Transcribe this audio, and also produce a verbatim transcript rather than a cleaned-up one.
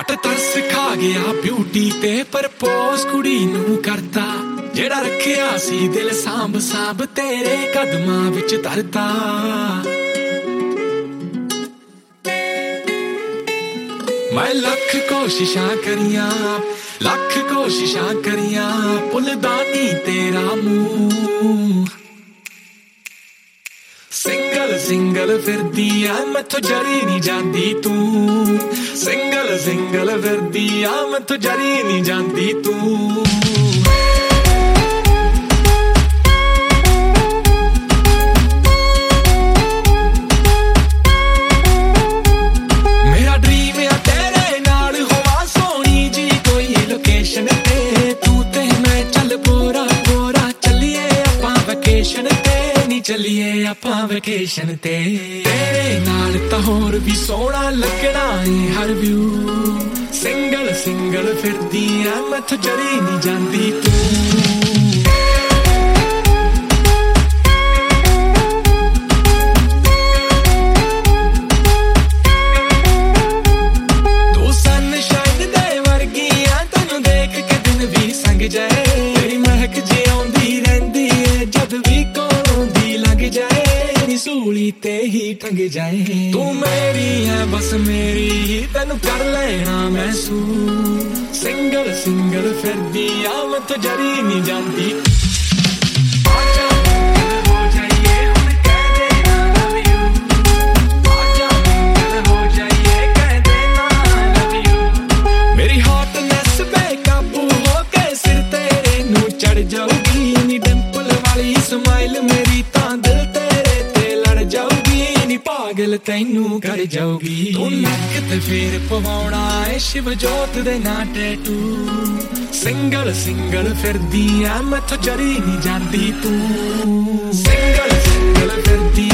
जट तरस खा गया ब्यूटी ते परपोज कुड़ी नू करता जेड़ा रखिया सी दिल सांभ सांभ तेरे कदमां विच धरता। मैं लख कोशिशां करियां लख कोशिशां करियां भुलदा नी तेरा मूंह। सिंगल सिंगल फिरदी आ मैथों जरी नी जांदी तू सिंगल सिंगल फिरदी आ मैथों जरी नी जांदी तू। मेरा ड्रीम आ तेरे नाल होवा सोहनी जी कोई लोकेशन ते तू ते मैं चल पोरा पोरा चलिए आपां वैकेशन ते चलिए आपां वैकेशन ते तेरे नाल तां होर भी सोहना लगना है हर व्यू। सिंगल सिंगल फिरदी आ मैथों जरी नी जांदी तू। तू सनशाइन दे वर्गी आ तैनूं देख के दिन भी संग जाए तेरी महक जी आउंदी रहिंदी है जद भी जाए सूली ते ही टंग जाए। तू मेरी है बस मेरी ही तेनू कर लेना महसूस। सिंगल सिंगल फिरदी आ मैथों जरी नी जांदी। मेरी हॉटनेस बेकाबू होके सिर तेरे नू चढ़ जाऊगी नी डिंपल वाली स्माइल मेरी तां दिल तेरे ते लड़ जाऊगी नी पागल तैनू कर जाऊगी। तू नक ते फेर पवाउणा है शिव जोत दे ना टैटू। सिंगल सिंगल फिरदी आ मैथों जरी नी जांदी तू सिंगल सिंगल फिरदी